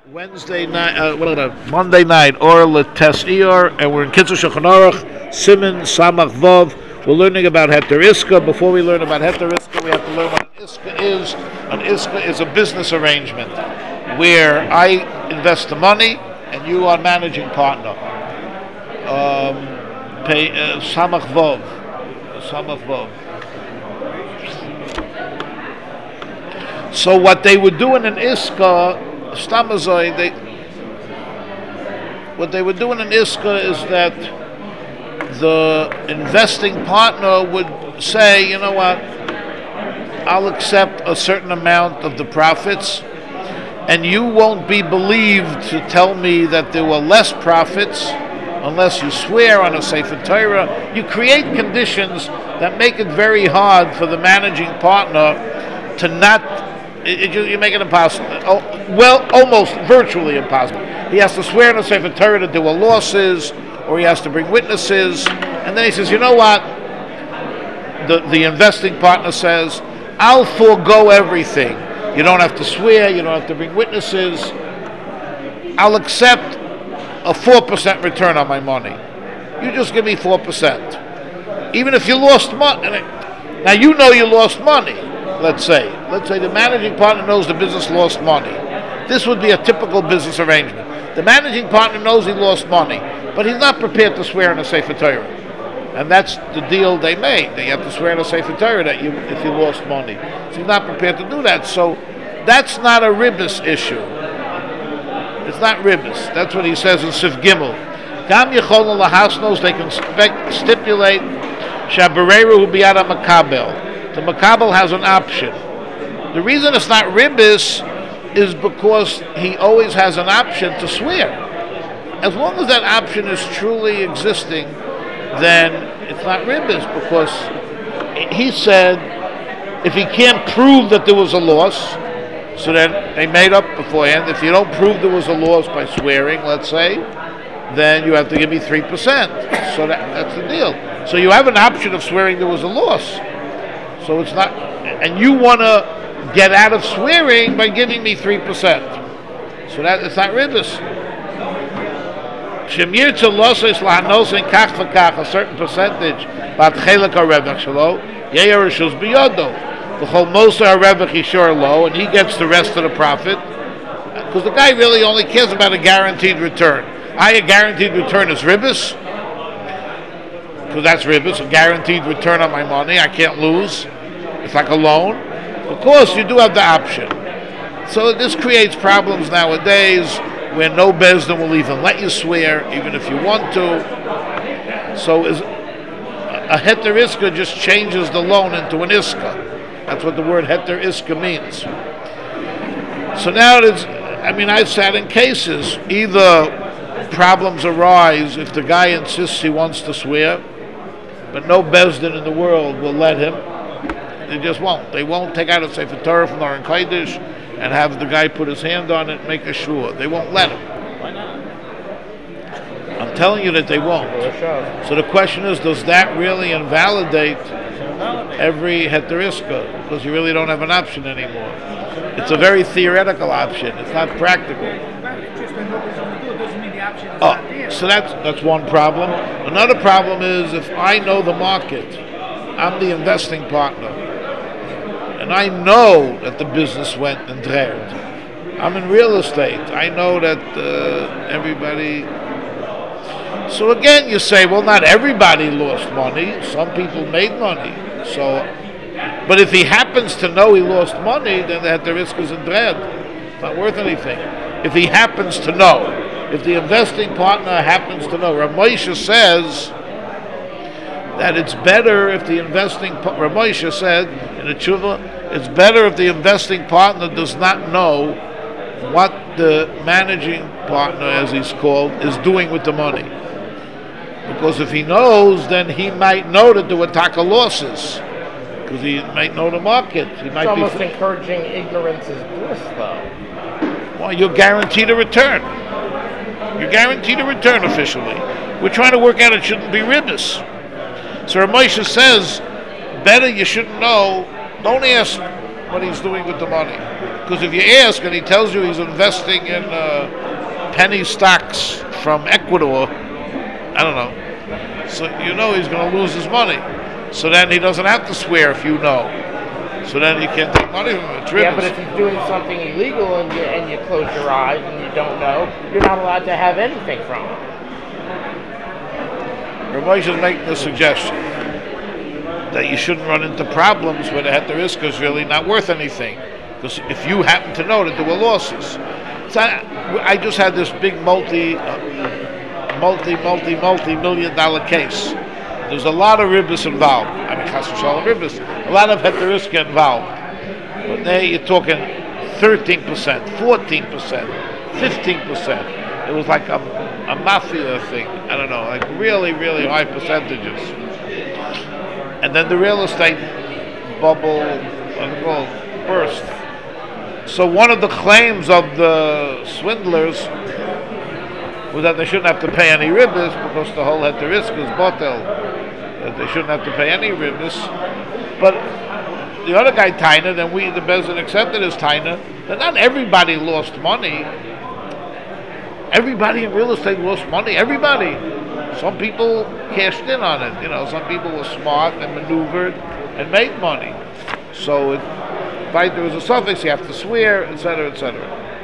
Wednesday night, Monday night, or Tes Iyar, and we're in Kitzur Shulchan Aruch, Siman Samach Vov. We're learning about Heter Iska. Before we learn about Heter Iska, we have to learn what an Iska is. An Iska is a business arrangement where I invest the money and you are managing partner. Samach Vov. Samach Vov. So what they would do in an Iska, what they would do in an Iska is that the investing partner would say, you know what, I'll accept a certain amount of the profits, and you won't be believed to tell me that there were less profits unless you swear on a Sefer Torah. You create conditions that make it very hard for the managing partner to not. You make it impossible. Well, almost virtually impossible. He has to swear in a Sefer Torah that there were losses, or he has to bring witnesses, and then he says, you know what? The investing partner says, I'll forego everything. You don't have to swear, you don't have to bring witnesses. I'll accept a 4% return on my money. You just give me 4%. Even if you lost money. Now you know you lost money. Let's say the managing partner knows the business lost money. This would be a typical business arrangement. The managing partner knows he lost money, but he's not prepared to swear in a Sefer Torah. And that's the deal they made. They have to swear in a Sefer Torah that if you lost money. So he's not prepared to do that. So that's not a ribbis issue. It's not ribbis. That's what he says in Sif Gimel. Gam Yechol Lahasnos, they can stipulate Shabareru Hu Biyad HaMakabel. The Makabel has an option. The reason it's not ribbis is because he always has an option to swear. As long as that option is truly existing, then it's not ribbis, because he said if he can't prove that there was a loss, so then they made up beforehand, if you don't prove there was a loss by swearing, let's say, then you have to give me 3%. So that's the deal. So you have an option of swearing there was a loss. So it's not, and you want to get out of swearing by giving me 3%. So that it's not ribbis. Shemir tzoloses lahanos and kach v'kach, a certain percentage, bat chelak harevach shelo, yeir rishus biyodo, v'chol moser harevach yishor lo, and he gets the rest of the profit, because the guy really only cares about a guaranteed return. A guaranteed return is ribbis, because that's ribbis, a guaranteed return on my money, I can't lose. It's like a loan. Of course, you do have the option. So this creates problems nowadays where no Bezdin will even let you swear, even if you want to. So a Heter Iska just changes the loan into an Iska. That's what the word Heter Iska means. So now I've sat in cases, either problems arise if the guy insists he wants to swear, but no Bezdin in the world will let him. They just won't. They won't take out a Sefer Torah from Aron Kodesh and have the guy put his hand on it and make a shua. They won't let him. Why not? I'm telling you that they won't. So the question is, does that really invalidate every Heter Iska? Because you really don't have an option anymore. It's a very theoretical option. It's not practical. So that's one problem. Another problem is if I know the market, I'm the investing partner, and I know that the business went and dragged. I'm in real estate. I know that everybody. So again, you say, well, not everybody lost money. Some people made money. So, but if he happens to know he lost money, then the risk is in dread. It's not worth anything. If he happens to know, if the investing partner happens to know, Rav Moshe says that it's better if the Rav Moshe said in the tshuva, it's better if the investing partner does not know what the managing partner, as he's called, is doing with the money. Because if he knows, then he might know that there were taka losses, because he might know the market. He might it's almost encouraging ignorance is bliss, though. Well, you're guaranteed a return. You're guaranteed a return officially. We're trying to work out it shouldn't be ribbis. So Rav Moshe says, better you shouldn't know. Don't ask what he's doing with the money. Because if you ask and he tells you he's investing in penny stocks from Ecuador, I don't know. So you know he's going to lose his money. So then he doesn't have to swear if you know. So then you can't take money from him. It's Yeah, ribis. but if he's doing something illegal and you close your eyes and you don't know, you're not allowed to have anything from it. Ramesh is making the suggestion that you shouldn't run into problems where the heteriska is really not worth anything. Because if you happen to know that there were losses. So I just had this big multi-million-dollar case. There's a lot of ribis involved. I mean, chas v'shalom ribis. A lot of heteriska involved. But there you're talking 13%, 14%, 15%. It was like a mafia thing. I don't know, like really, really high percentages. And then the real estate bubble burst. So one of the claims of the swindlers was that they shouldn't have to pay any ribbis because the whole heteriska is botel. That they shouldn't have to pay any ribbis. But the other guy, Taina, then we, the Bezin, accepted as Taina, that not everybody lost money. Everybody in real estate lost money. Everybody. Some people cashed in on it. You know, some people were smart and maneuvered and made money. So, right, there was a suffix, you have to swear, etc., etc.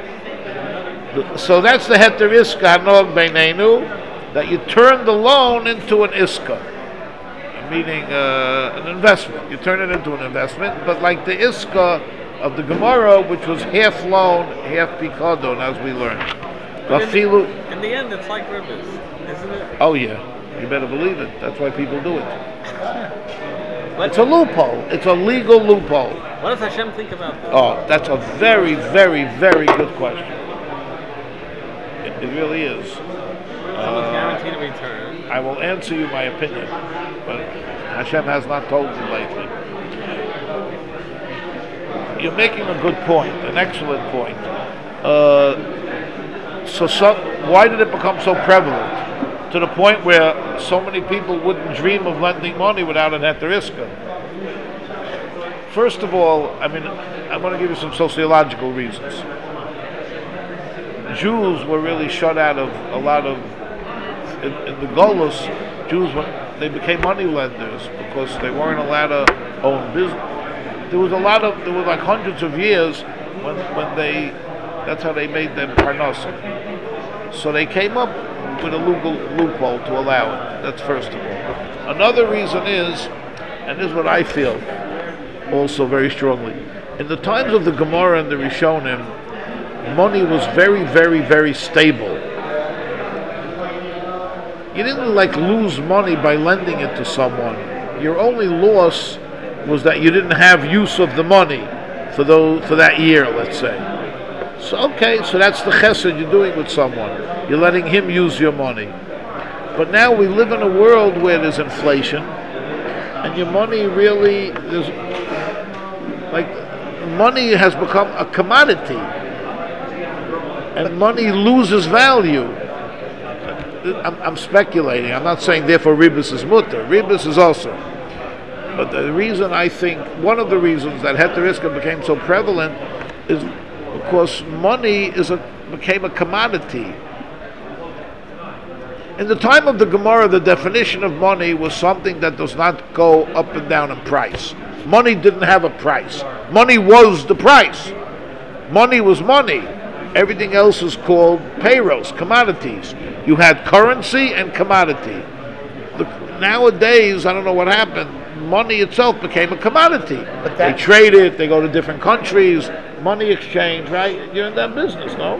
So that's the heteriska hanog beinenu, that you turn the loan into an iska, meaning an investment. You turn it into an investment, but like the iska of the Gemara, which was half loan, half pikadon, as we learned. In the end, it's like ribbis, isn't it? Oh yeah, you better believe it. That's why people do it. It's a loophole. It's a legal loophole. What does Hashem think about that? Oh, that's a very, very, very good question. It really is. Someone's guaranteed a return. I will answer you my opinion, but Hashem has not told me lately. You're making a good point, an excellent point. Why did it become so prevalent to the point where so many people wouldn't dream of lending money without an heteriska? First of all, I mean, I'm going to give you some sociological reasons. Jews were really shut out of a lot of, in the Golos, Jews, they became money lenders because they weren't allowed to own business. There was like hundreds of years when that's how they made them parnasa. So they came up with a legal loophole to allow it. That's first of all. Another reason is, and this is what I feel also very strongly, in the times of the Gemara and the Rishonim, money was very, very, very stable. You didn't like lose money by lending it to someone. Your only loss was that you didn't have use of the money for that year, let's say. So okay, so that's the chesed you're doing with someone. You're letting him use your money. But now we live in a world where there's inflation, and your money really, money has become a commodity, and money loses value. I'm speculating. I'm not saying therefore ribis is mutter. Ribis is also. But the reason I think, one of the reasons that heteriska became so prevalent is because money became a commodity. In the time of the Gemara, the definition of money was something that does not go up and down in price. Money didn't have a price. Money was the price. Money was money. Everything else is called payros, commodities. You had currency and commodity. Nowadays, I don't know what happened, money itself became a commodity. They trade it, they go to different countries, money exchange, right? You're in that business, no?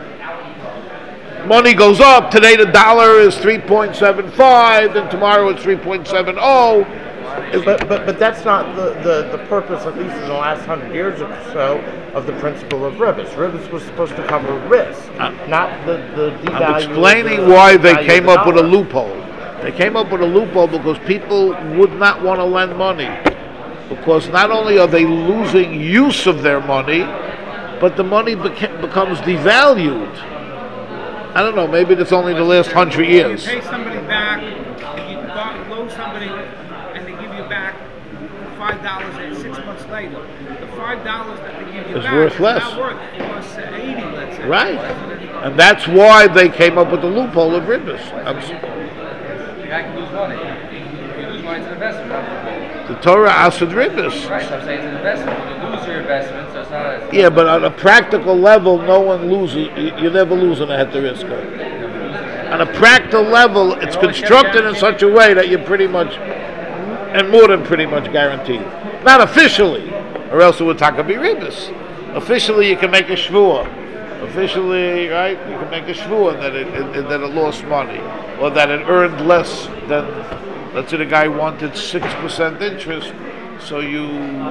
Money goes up. Today the dollar is 3.75, and tomorrow it's 3.70. But that's not the purpose, at least in the last 100 years or so, of the principle of ribis. Ribis was supposed to cover risk, not the devalue. I'm explaining why they came up with a loophole. They came up with a loophole because people would not want to lend money. Because not only are they losing use of their money, but the money becomes devalued. I don't know, maybe it's only the last 100 years. You pay somebody back, you loan somebody, and they give you back $5 and 6 months later. The $5 that they give you it It's back. worth It's less. not worth plus 80, let's say. Right. And that's why they came up with the loophole of ribbis. The guy can lose money. If you lose money, it's an investment, not a The Torah asked ribbis. Right, so I'm saying it's an investment. When you lose your investment, so it's not a... Yeah, but on a practical level, no one loses. You never lose on a heteriska. On a practical level, it's constructed in such a way that you're pretty much, and more than pretty much guaranteed. Not officially, or else it would taka be ribbis. Officially, you can make a shvua. Officially, right, you can make a shvua that it lost money, or that it earned less than, let's say the guy wanted 6% interest, so you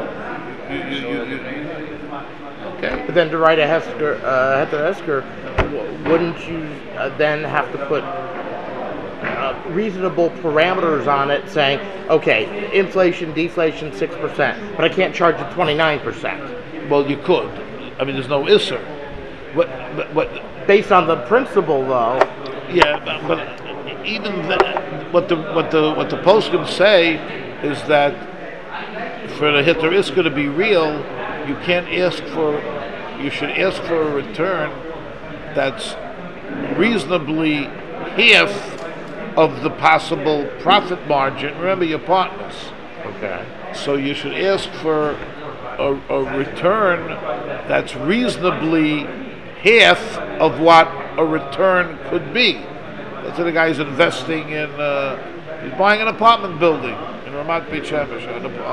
okay. But then to write a heter esker, wouldn't you then have to put reasonable parameters on it, saying, okay, inflation, deflation, 6%, but I can't charge you 29%. Well, you could. I mean, there's no isser. But based on the principle, though. Yeah, but even what the poskim say is that for the hitter iska to be real, you can't ask for. You should ask for a return that's reasonably half of the possible profit margin. Remember your partners. Okay. So you should ask for a return that's reasonably half of what a return could be. That's what the guy's investing in. He's buying an apartment building in Ramat Beit Shemesh,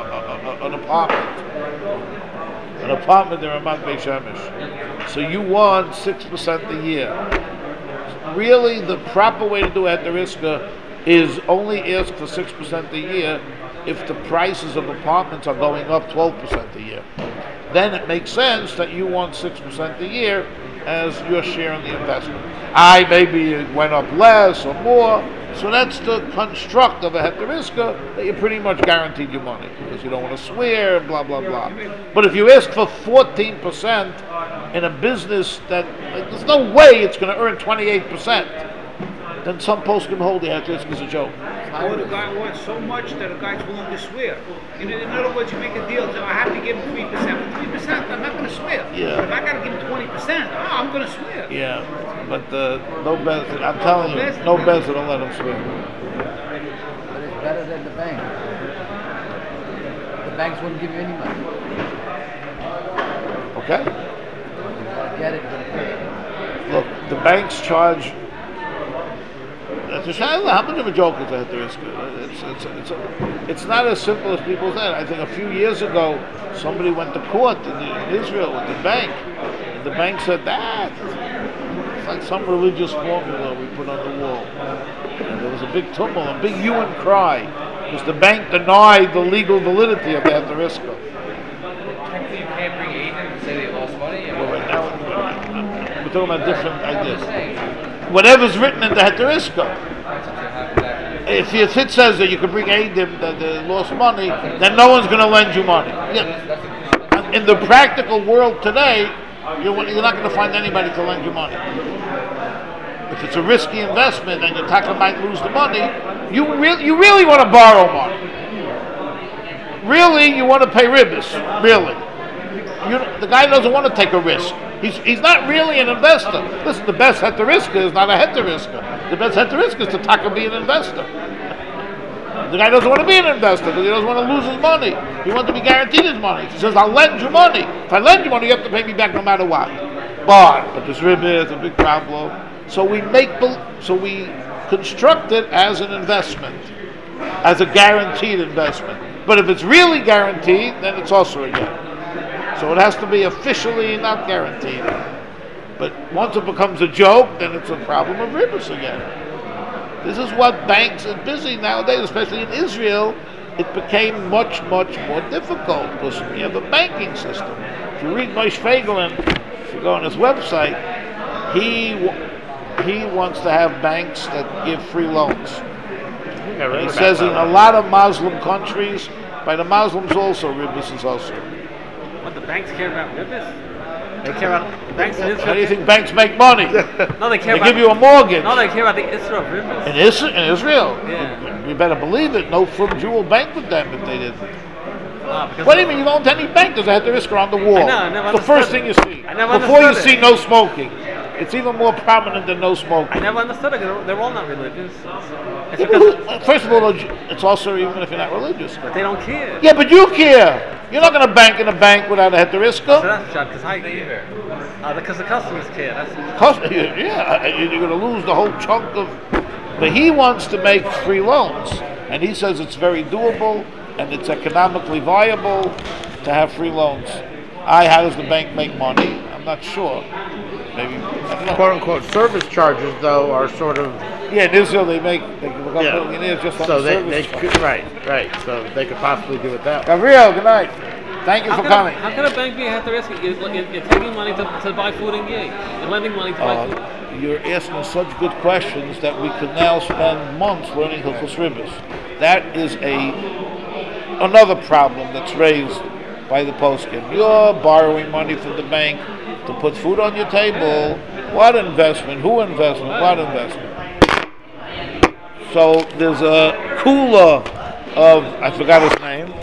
an apartment in Ramat Beit Shemesh. So you want 6% a year. Really, the proper way to do it at the Riska is only ask for 6% a year if the prices of apartments are going up 12% a year. Then it makes sense that you want 6% a year as your share in the investment. Maybe it went up less or more, so that's the construct of a heteriska, that you pretty much guaranteed your money because you don't want to swear, blah blah blah. But if you ask for 14% in a business that there's no way it's going to earn 28%, then some posts can hold the heteriska as a joke. Or the guy wants so much that a guy's willing to swear. In other words, you make a deal, so I have to give him 3%. But 3%, I'm not going to swear. Yeah. But if I got to give him 20%, I'm going to swear. Yeah, but no bezin. I'm telling you, no bezin will let him swear. But it's better than the bank. The banks wouldn't give you any money. Okay. You gotta get it, but pay. Look, the banks charge. How much of a joke is that there is? It's not as simple as people said. I think a few years ago, somebody went to court in Israel with the bank, and the bank said that it's like some religious formula we put on the wall. And there was a big tumult, a big hue and cry, because the bank denied the legal validity of that risk. Technically, you can't bring aid and say they lost money. Well, right now, we're talking about different ideas. Whatever's written in the heteriska. If it says that you can bring aid that they lost money, then no one's going to lend you money. Yeah. In the practical world today, you're not going to find anybody to lend you money. If it's a risky investment and your tackle might lose the money, you really want to borrow money. Really, you want to pay ribbis. Really. The guy doesn't want to take a risk. He's not really an investor. Listen, the best heteriska is not a heteriska. The best heteriska is to taka be an investor. The guy doesn't want to be an investor because he doesn't want to lose his money. He wants to be guaranteed his money. He says, I'll lend you money. If I lend you money, you have to pay me back no matter what. But this ribbit is a big problem. So we construct it as an investment, as a guaranteed investment. But if it's really guaranteed, then it's also again. So it has to be officially not guaranteed. But once it becomes a joke, then it's a problem of ribbis again. This is what banks are busy nowadays, especially in Israel. It became much, much more difficult because you have a banking system. If you read Moshe Feigelin, if you go on his website, he wants to have banks that give free loans. And he says in a lot of Muslim countries, by the Muslims also, ribbis is also. What, the banks care about ribbis? They care about banks in Israel. How do you think banks make money? No, they care They about. give you a mortgage. No, they care about the Israel ribbis. In Israel? Yeah. You better believe it. No from Jew will bank with them if they didn't. because What do you mean you don't have any bank? There's a heter isker on the wall. I know, I never It's the first understood thing you see. I never Before you understood see it. no smoking. It's even more prominent than no smoking. I never understood it. They're all not religious. It's People because who- First of all, it's also even if you're not religious. but they don't care. Yeah, but you care. You're not going to bank in a bank without a heter So isker. that's shot because I care. Because the customers care. That's Yeah, you're going to lose the whole chunk of. But he wants to make free loans, and he says it's very doable and it's economically viable to have free loans. How does the bank make money? I'm not sure. Maybe I don't know. Quote unquote service charges, though, are sort of Yeah, in Israel they become millionaires just on so the they service. could, right. So they could possibly do it that way. Gabriel, good night. Thank you for coming. How can a bank be at the risk? You're taking money to buy food in Yei. You're lending money to buy food. You're asking such good questions that we could now spend months learning Hilchos Ribbis. That is another problem that's raised by the poskim. You're borrowing money from the bank to put food on your table. What investment? Who investment? What investment? So there's a kula of, I forgot his name,